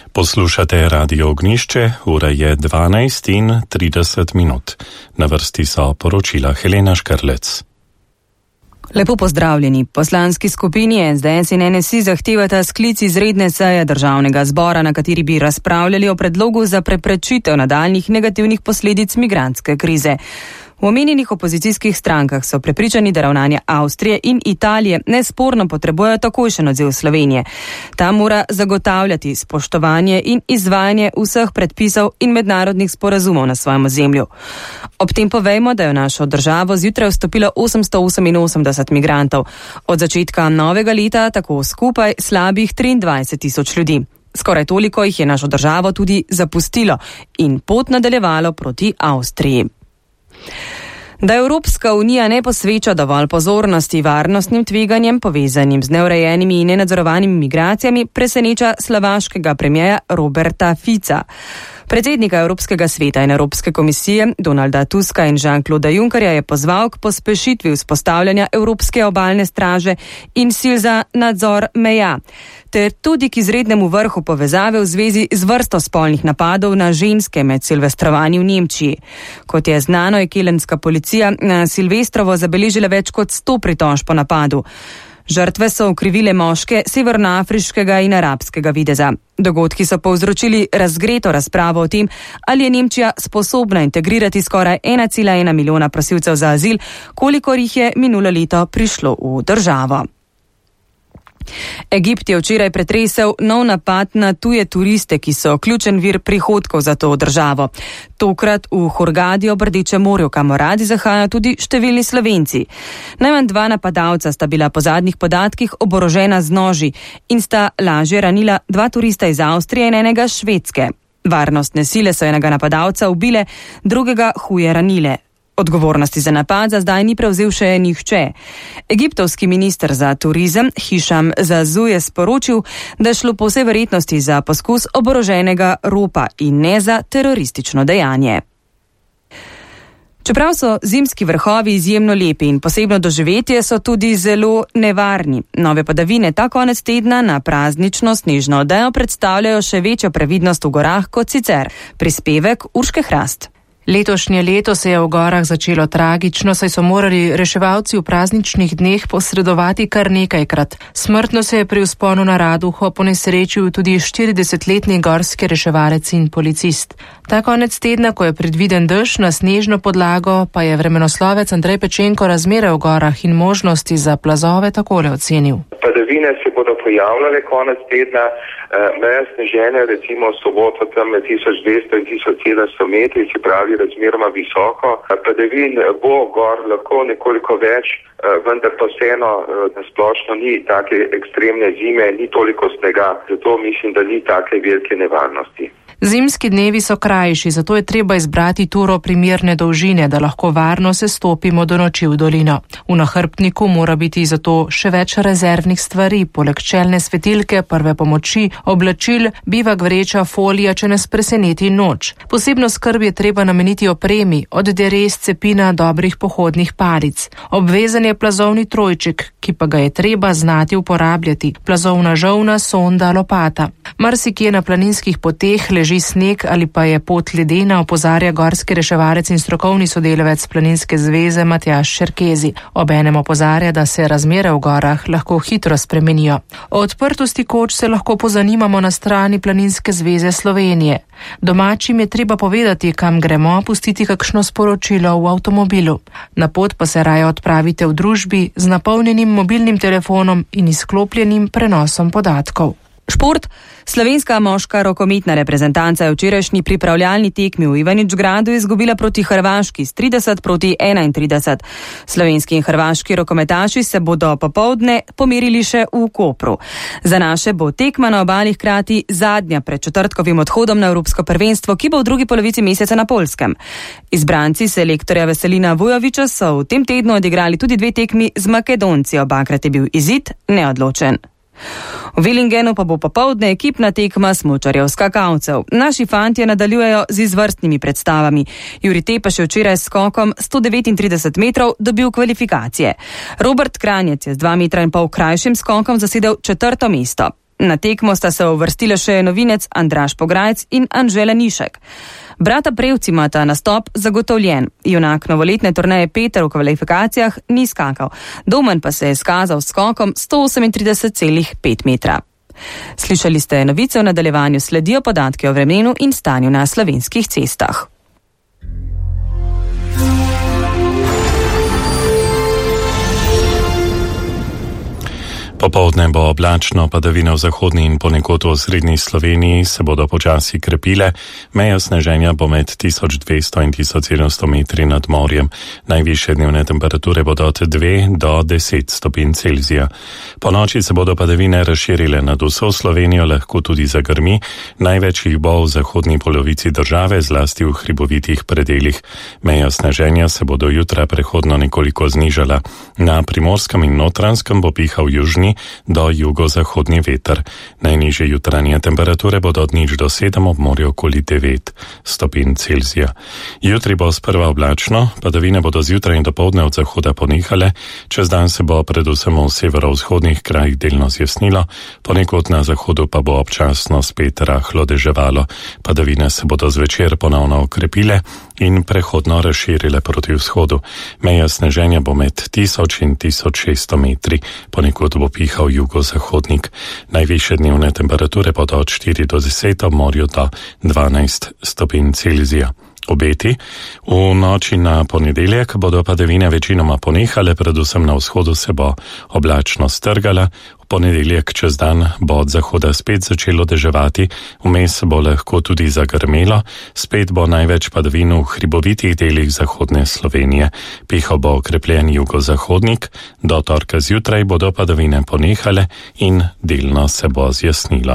Poslušate Radio Ognišče, ura je 12:30. Na vrsti so poročila Helena Škrlec. Lepo pozdravljeni. Poslanski skupini SDS in NSI zahtevata sklic izredne seje državnega zbora, na kateri bi razpravljali o predlogu za preprečitev nadaljnjih negativnih posledic migrantske krize. V omenjenih opozicijskih strankah so prepričani, da ravnanje Avstrije in Italije nesporno potrebujejo takojšen odziv Slovenije. Ta mora zagotavljati spoštovanje in izvajanje vseh predpisov in mednarodnih sporazumov na svojem ozemlju. Ob tem povejmo, da je v našo državo zjutraj vstopilo 888 migrantov. Od začetka novega leta tako skupaj slabih 23.000 ljudi. Skoraj toliko jih je našo državo tudi zapustilo in pot nadaljevalo proti Avstriji. Da Evropska unija ne posveča dovolj pozornosti varnostnim tveganjem povezanim z neurejenimi in nenadzorovanimi migracijami, preseneča slovaškega premierja Roberta Fica. Predsednika Evropskega sveta in Evropske komisije Donalda Tuska in Jean-Claude Junckerja je pozval k pospešitvi vzpostavljanja Evropske obalne straže in sil za nadzor meja, ter tudi k izrednemu vrhu povezave v zvezi z vrsto spolnih napadov na ženske med silvestrovanji v Nemčiji. Kot je znano, je kelenska policija na Silvestrovo zabeležila več kot 100 pritožb po napadu. Žrtve so okrivile moške severnoafriškega in arabskega videza. Dogodki so povzročili razgreto razpravo o tem, ali je Nemčija sposobna integrirati skoraj 1,1 milijona prosilcev za azil, kolikor jih je minulo leto prišlo v državo. Egipt je včeraj pretresel nov napad na tuje turiste, ki so ključen vir prihodkov za to državo. Tokrat v Hurgadi ob Rdečem morju, kamor radi zahajajo tudi številni Slovenci. Najmanj 2 napadalca sta bila po zadnjih podatkih oborožena z noži in sta lažje ranila 2 turista iz Avstrije in enega Švedske. Varnostne sile so enega napadalca ubile, drugega huje ranile. Odgovornosti za napad za zdaj ni prevzel še nihče. Egiptovski minister za turizem Hišam Zazu je sporočil, da je šlo po vsej verjetnosti za poskus oboroženega ropa in ne za teroristično dejanje. Čeprav so zimski vrhovi izjemno lepi in posebno doživetje, so tudi zelo nevarni. Nove padavine ta konec tedna na praznično snežno odejo predstavljajo še večjo previdnost v gorah kot sicer. Prispevek Urške Hrast. Letošnje leto se je v gorah začelo tragično, saj so morali reševalci v prazničnih dneh posredovati kar nekajkrat. Smrtno se je pri vzponu na Raduho ponesrečil tudi 40-letni gorski reševalec in policist. Ta konec tedna, ko je predviden dež na snežno podlago, pa je vremenoslovec Andrej Pečenko razmere v gorah in možnosti za plazove takole ocenil. Padavine se bodo pojavljale konec tedna, meja sneženja recimo soboto tam med 1200 in 1700 metri, se pravi razmeroma visoko. Padavin bo gor lahko nekoliko več, vendar pa vseeno nasplošno ni take ekstremne zime, ni toliko snega, zato mislim, da ni take velike nevarnosti. Zimski dnevi so krajši, zato je treba izbrati turo primerne dolžine, da lahko varno se stopimo do noči v dolino. V nahrbtniku mora biti zato še več rezervnih stvari, poleg čelne svetilke, prve pomoči, oblačil, bivak vreča, folija, če nas preseneti noč. Posebno skrb je treba nameniti opremi, od derez, cepina, dobrih pohodnih palic. Obvezen je plazovni trojček, ki pa ga je treba znati uporabljati, plazovna žolna, sonda, lopata. Marsikje na planinskih poteh leži sneg ali pa je pot ledena, opozarja gorski reševalec in strokovni sodelavec Planinske zveze Matjaž Šerkezi. Obenem opozarja, da se razmere v gorah lahko hitro spremenijo. O odprtosti koč se lahko pozanimamo na strani Planinske zveze Slovenije. Domačim je treba povedati, kam gremo, pustiti kakšno sporočilo v avtomobilu. Na pot pa se raje odpravite v družbi z napolnjenim mobilnim telefonom in izklopljenim prenosom podatkov. Šport. Slovenska moška rokometna reprezentanca je včerajšnji pripravljalni tekmi v Ivanić-Gradu izgubila proti Hrvaški s 30-31. Slovenski in hrvaški rokometaši se bodo popoldne pomerili še v Kopru. Za naše bo tekma na obali hkrati zadnja pred četrtkovim odhodom na Evropsko prvenstvo, ki bo v drugi polovici meseca na Poljskem. Izbranci selektorja Veselina Vujovića so v tem tednu odigrali tudi 2 tekmi z Makedonci, obakrat je bil izid neodločen. V Villingenu pa bo popoldne ekipna tekma smučarjev skakalcev. Naši fantje nadaljujejo z izvrstnimi predstavami. Jurij Tepeš je včeraj s skokom 139 metrov dobil kvalifikacije. Robert Kranjec je z 2,5 metra krajšim skokom zasedel 4. mesto. Na tekmo sta se uvrstila še novinec Andraž Pograjc in Anžela Nišek. Brata Prevc imata nastop zagotovljen. Junak novoletne turneje Peter v kvalifikacijah ni skakal. Domen pa se je skazal s skokom 138,5 metra. Slišali ste novice, v nadaljevanju sledijo podatki o vremenu in stanju na slovenskih cestah. Popoldne bo oblačno, padavine v zahodni in ponekod v osrednji Sloveniji se bodo počasi krepile. Meja sneženja bo med 1200 in 1700 metri nad morjem. Najvišje dnevne temperature bodo od 2 do 10 stopinj Celzija. Po noči se bodo padavine razširile nad vso Slovenijo, lahko tudi zagrmi. Največ jih bo v zahodni polovici države, zlasti v hribovitih predeljih. Meja sneženja se bodo jutra prehodno nekoliko znižala. Na Primorskem in Notranjskem bo pihal južni do jugozahodni veter. Najnižje jutranje temperature bodo od 0 do 7, ob morju okoli 9 stopinj Celzija. Jutri bo sprva oblačno, padavine bodo zjutraj in dopoldne od zahoda ponehale, čez dan se bo predvsem v severovzhodnih krajih delno zjasnilo, ponekod na zahodu pa bo občasno spet rahlo deževalo. Padavine se bodo zvečer ponovno okrepile in prehodno razširile proti vzhodu. Meja sneženja bo med 1000 in 1600 metri, ponekod bo pihal jugozahodnik. Najvišje dnevne temperature bodo od 4 do 10, ob morju do 12 stopinj Celzija. Obeti. V noči na ponedeljek bodo padavine večinoma ponehale, predvsem na vzhodu se bo oblačno strgala. V ponedeljek čez dan bo od zahoda spet začelo deževati, vmes bo lahko tudi zagrmelo, spet bo največ padavin v hribovitih delih zahodne Slovenije. Pihal bo okrepljen jugozahodnik, do torka zjutraj bodo padavine ponehale in delno se bo zjasnilo.